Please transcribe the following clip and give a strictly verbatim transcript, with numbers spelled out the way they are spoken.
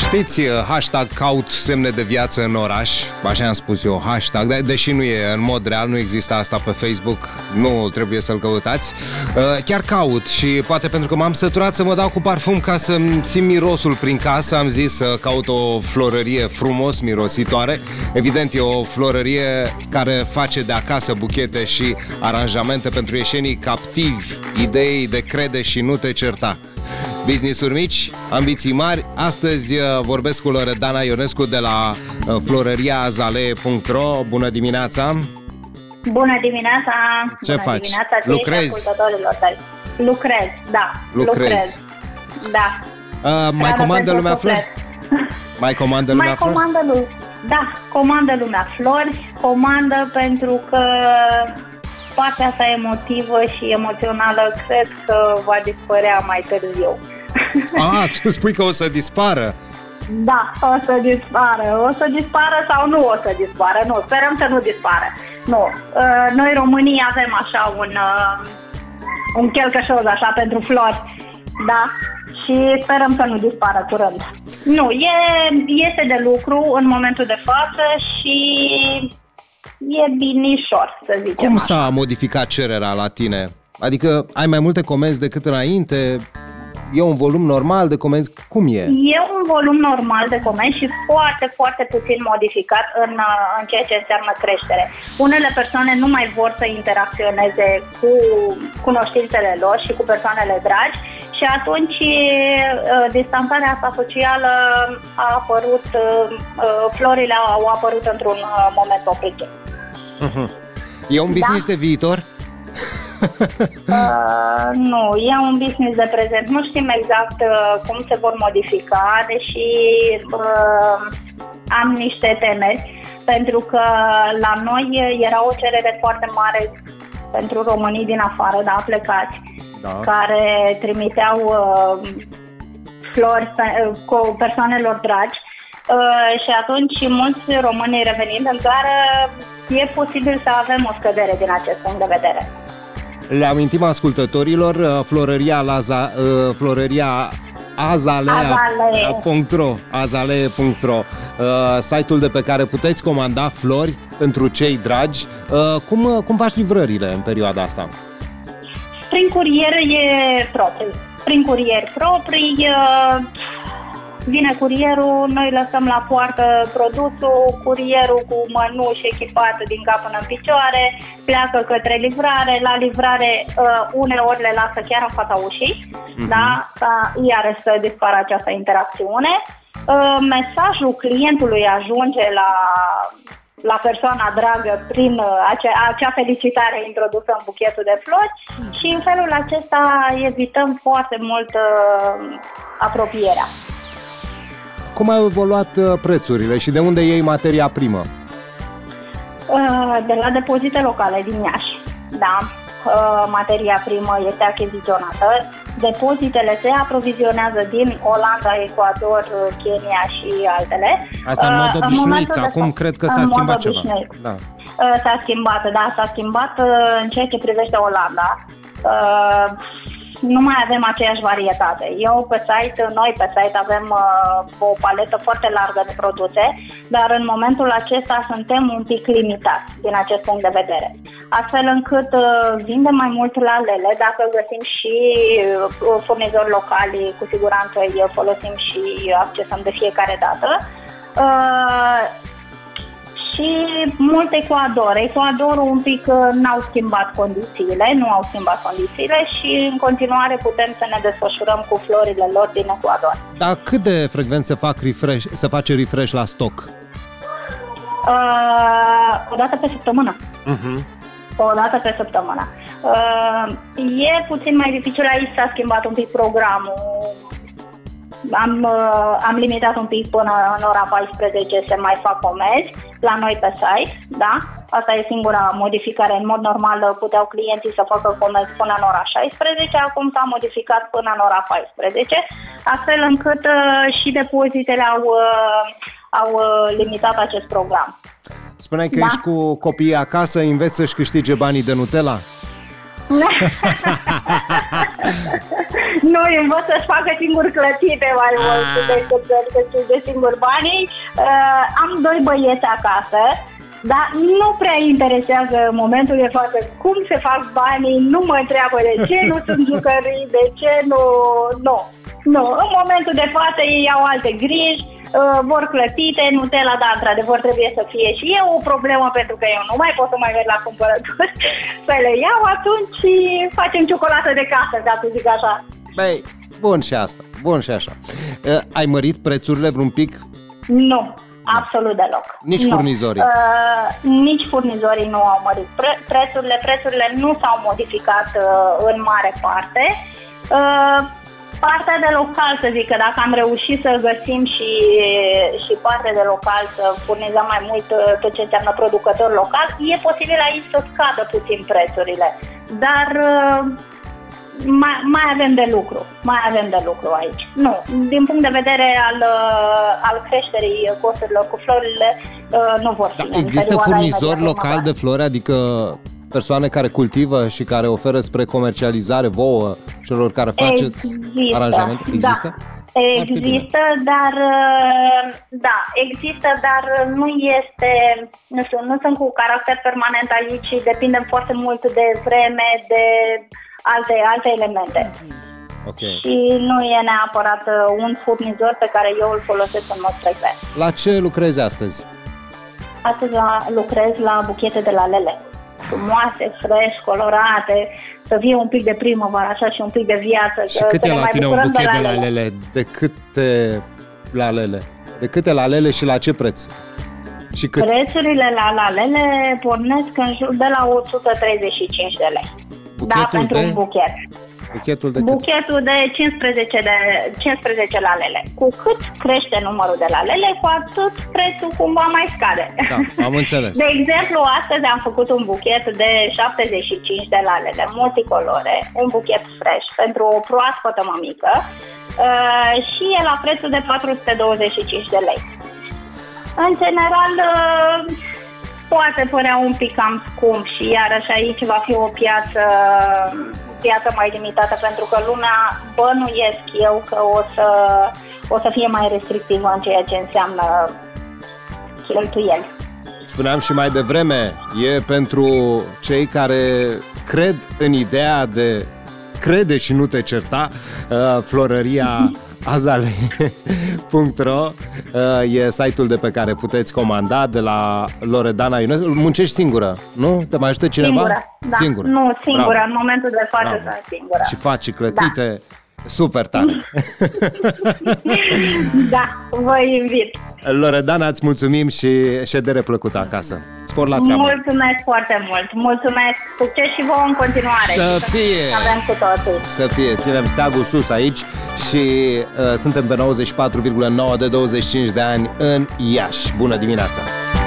Știți, hashtag caut semne de viață în oraș. Așa am spus eu, hashtag, de- deși nu e în mod real, nu există asta pe Facebook, nu trebuie să-l căutați. Chiar caut și poate pentru că m-am săturat să mă dau cu parfum ca să-mi simt mirosul prin casă, am zis să caut o florărie frumos mirositoare. Evident, e o florărie care face de acasă buchete și aranjamente pentru ieșenii captivi ideii de crede și nu te certa. Business-uri mici, ambiții mari. Astăzi vorbesc cu Loredana Ionescu de la florăria azalee punct ro. Bună dimineața! Bună dimineața! Ce Bună faci? Dimineața, Lucrezi? tăi. Lucrez, da. Lucrezi. Lucrez. Da. Uh, mai comandă lumea flori? Mai comandă lumea mai flori? comandă lu- Da, comandă lumea flori, comandă pentru că partea asta emotivă și emoțională cred că va dispărea mai târziu. Ah, tu spui că o să dispară. Da, o să dispară. O să dispară sau nu o să dispară. Nu, sperăm să nu dispară. Nu. Noi românii avem așa un, un chelcășoz așa pentru flori. Da? Și sperăm să nu dispară curând. Nu, e, este de lucru în momentul de față și e binișor, să zicem. Cum așa. s-a modificat cererea la tine? Adică ai mai multe comenzi decât înainte? E un volum normal de comenzi? Cum e? E un volum normal de comenzi și foarte, foarte puțin modificat în, în ceea ce înseamnă creștere. Unele persoane nu mai vor să interacționeze cu cunoștințele lor și cu persoanele dragi și atunci distanțarea asta socială a apărut, florile au apărut într-un moment oportun. Uh-huh. E un business da? de viitor? Uh, nu, e un business de prezent. Nu știm exact uh, cum se vor modifica, deși uh, am niște temeri, pentru că la noi era o cerere foarte mare pentru românii din afară, da, plecați, da. care trimiteau uh, flori pe, cu persoanelor dragi. Uh, și atunci mulți români revenind în țară, e posibil să avem o scădere din acest punct de vedere. Le amintim ascultătorilor, florăria, Laza, florăria azalee punct ro, azalee punct ro, site-ul de pe care puteți comanda flori pentru cei dragi. Cum, cum faci livrările în perioada asta? Prin curier e proprii. Prin curier proprii, vine curierul, noi lăsăm la poartă produsul, curierul cu mănuși echipat din cap până în picioare, pleacă către livrare, la livrare uh, uneori le lasă chiar în fața ușii, mm-hmm. da? Ca iarăși să dispară această interacțiune. Uh, mesajul clientului ajunge la, la persoana dragă prin uh, acea, acea felicitare introdusă în buchetul de flori și în felul acesta evităm foarte mult uh, apropierea. Cum au evoluat prețurile și de unde iei materia primă? De la depozite locale din Iași, da. Materia primă este achiziționată. Depozitele se aprovizionează din Olanda, Ecuador, Kenya și altele. Asta în mod obișnuit, în acum cred că s-a schimbat ceva. Da. S-a schimbat, da, s-a schimbat în ceea ce privește Olanda. Nu mai avem aceeași varietate. Eu pe site, noi pe site avem uh, o paletă foarte largă de produse, dar în momentul acesta suntem un pic limitați din acest punct de vedere. Astfel încât uh, vindem mai mult la lele, dacă găsim și uh, furnizori locali, cu siguranță îi folosim și accesăm de fiecare dată. Uh, Și mult Ecuador. Ecuadorul un pic n-au schimbat condițiile, nu au schimbat condițiile și în continuare putem să ne desfășurăm cu florile lor din Ecuador. Dar cât de frecvent se, fac refresh, se face refresh la stoc? Uh, o dată pe săptămână. Uh-huh. O dată pe săptămână. Uh, e puțin mai dificil, aici s-a schimbat un pic programul. Am, uh, am limitat un pic până în ora paisprezece să mai fac comenzi la noi pe site, da? Asta e singura modificare. În mod normal puteau clienții să facă comenzi până în ora șaisprezece, acum s-a modificat până în ora paisprezece, astfel încât uh, și depozitele au, uh, au uh, limitat acest program. Spuneai că da? ești cu copiii acasă, înveți să-și câștige banii de Nutella? Nu, îi învăț să-și facă singur clătite mai mult decât să de singur banii. Uh, am doi băieți acasă, dar nu prea interesează în momentul de față cum se fac banii, nu mă întreabă de ce nu sunt jucării, de ce nu... Nu, nu. În momentul de față ei au alte griji, uh, vor clătite, Nutella, dar într-adevăr trebuie să fie și eu o problemă pentru că eu nu mai pot să mai merg la cumpărături să le iau, atunci facem ciocolată de casă, ca să zic așa. Băi, bun și asta, bun și așa. Uh, ai mărit prețurile vreun pic? Nu. Absolut deloc. Nici nu. furnizorii? Uh, nici furnizorii nu au mărit Pre- prețurile. Prețurile nu s-au modificat uh, în mare parte. Uh, partea de local, să zic că dacă am reușit să găsim și, și partea de local, să furnizăm mai mult uh, tot ce înseamnă producător local, e posibil aici să scadă puțin prețurile. Dar... Uh, Mai, mai avem de lucru, mai avem de lucru aici. Nu, din punct de vedere al, al creșterii costurilor cu florile, nu vor fi. Da, există furnizori locali de flori, adică persoane care cultivă și care oferă spre comercializare vouă celor care faceți există, aranjamente? Există? Da. Există, dar da, există, dar nu este, nu știu, nu sunt cu caracter permanent aici, depindem foarte mult de vreme, de alte, alte elemente. Okay. Și nu e neapărat un furnizor pe care eu îl folosesc în mod frecvent. La ce lucrezi astăzi? Astăzi la, lucrez la buchete de lalele. Frumoase, fresh, colorate, să fie un pic de primăvară așa și un pic de viață. Și cât e la tine un buchet de lalele? De câte lalele? De câte lalele și la ce preț? Și cât? Prețurile la lalele pornesc în jur de la o sută treizeci și cinci de lei. Buchetul da, pentru de? un buchet. Buchetul de Buchetul de cincisprezece, de cincisprezece lalele. Cu cât crește numărul de lalele, cu atât prețul cumva mai scade. Da, am înțeles. De exemplu, astăzi am făcut un buchet de șaptezeci și cinci de lalele multicolore, un buchet fresh pentru o proaspătă mămică uh, și e la prețul de patru sute douăzeci și cinci de lei. În general, uh, poate părea un pic cam scump și iarăși aici va fi o piață, piață mai limitată, pentru că lumea, bănuiesc eu că o să, o să fie mai restrictivă în ceea ce înseamnă cheltuieli. Spuneam și mai devreme, e pentru cei care cred în ideea de crede și nu te certa, uh, florăria azale punct ro uh, e site-ul de pe care puteți comanda de la Loredana Ionescu. Muncești singură, nu? Te mai ajută cineva? Singură, da. Singură. Nu, singură, Bravo. în momentul de față Bravo. sunt singură. Și faci clătite, da. Super tare. Da, vă invit. Loredana, îți mulțumim și ședere plăcută acasă. Spor la treabă. Mulțumesc foarte mult. Mulțumesc. Succes și vouă în continuare. Să fie. Avem cu toții. Să fie. Ținem steagul sus aici și uh, suntem pe nouăzeci și patru virgulă nouă de douăzeci și cinci de ani în Iași. Bună dimineața!